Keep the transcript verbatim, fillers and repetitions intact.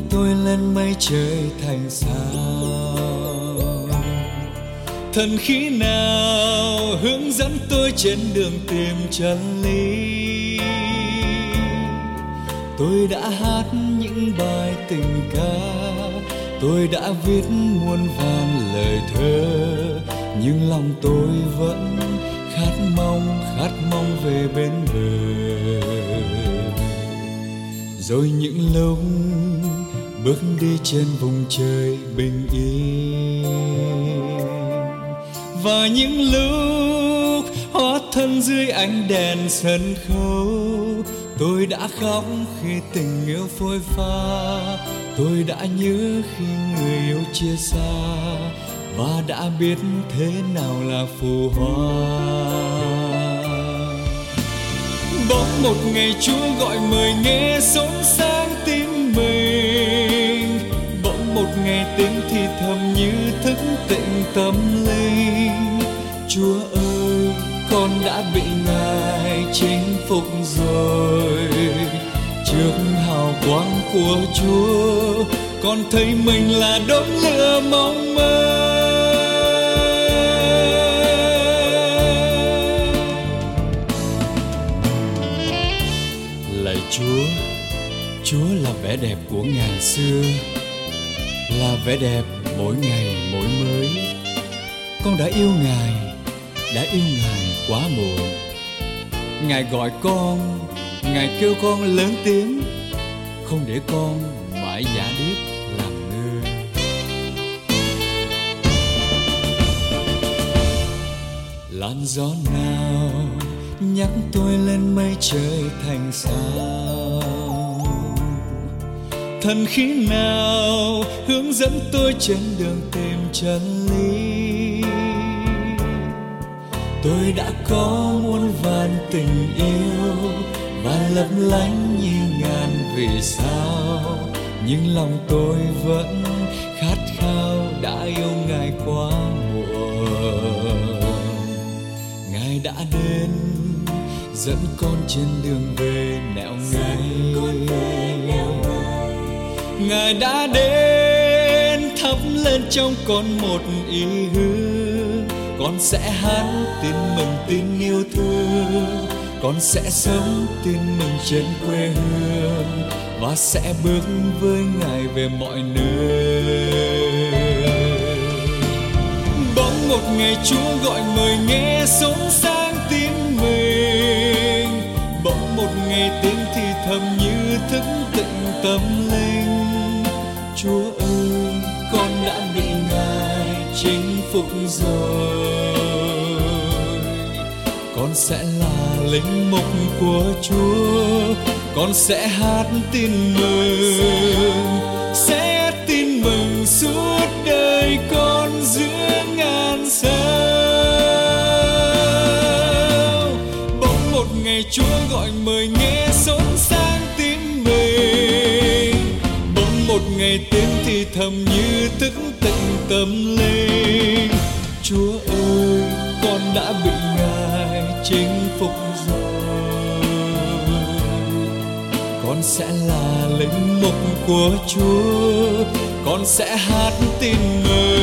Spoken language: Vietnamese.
tôi lên mây trời thành sao. Thần khí nào hướng dẫn tôi trên đường tìm chân lý. Tôi đã hát những bài tình ca, tôi đã viết muôn vàn lời thơ, nhưng lòng tôi vẫn khát mong, khát mong về bên bờ. Rồi những lúc bước đi trên vùng trời bình yên, và những lúc hóa thân dưới ánh đèn sân khấu, tôi đã khóc khi tình yêu phôi pha, tôi đã nhớ khi người yêu chia xa, và đã biết thế nào là phù hoa. Bỗng một ngày Chúa gọi mời nghe xốn sáng tim mình, bỗng một ngày tiếng thì thầm như thức tỉnh tâm linh. Chúa ơi, con đã bị Ngài chinh phục rồi. Trước hào quang của Chúa, con thấy mình là đốm lửa mong mơ. Lạy Chúa, Chúa là vẻ đẹp của ngàn xưa, là vẻ đẹp mỗi ngày mỗi mới. Con đã yêu Ngài, đã yêu Ngài quá muộn. Ngài gọi con, Ngài kêu con lớn tiếng, không để con mãi giả điếc làm ngơ. Làn gió nào nhắc tôi lên mây trời thành sao. Thần khí nào hướng dẫn tôi trên đường tìm chân lý. Tôi đã có muôn vàn tình yêu và lấp lánh như ngàn vì sao, nhưng lòng tôi vẫn khát khao đã yêu Ngài quá muộn. Ngài đã đến dẫn con trên đường về nẻo ngay. Ngài đã đến thắp lên trong con một ý hứa, con sẽ hát tin mừng tin yêu thương, con sẽ sống tin mừng trên quê hương, và sẽ bước với Ngài về mọi nơi. Bỗng một ngày Chúa gọi mời nghe xốn sáng tim mình, bỗng một ngày tiếng thì thầm như thức tỉnh tâm linh. Chúa ơi, con đã bị Ngài chinh phục rồi. Con sẽ là linh mục của Chúa, con sẽ hát tin mừng, sẽ tin mừng suốt đời con giữa ngàn sao. Bỗng một ngày Chúa gọi mời nghe xốn sáng tim mình, bỗng một ngày tiếng thì thầm như thức tỉnh tâm linh. Chúa ơi, con đã bị Ngài chinh phục rồi. Con sẽ là linh mục của Chúa, con sẽ hát tin mừng.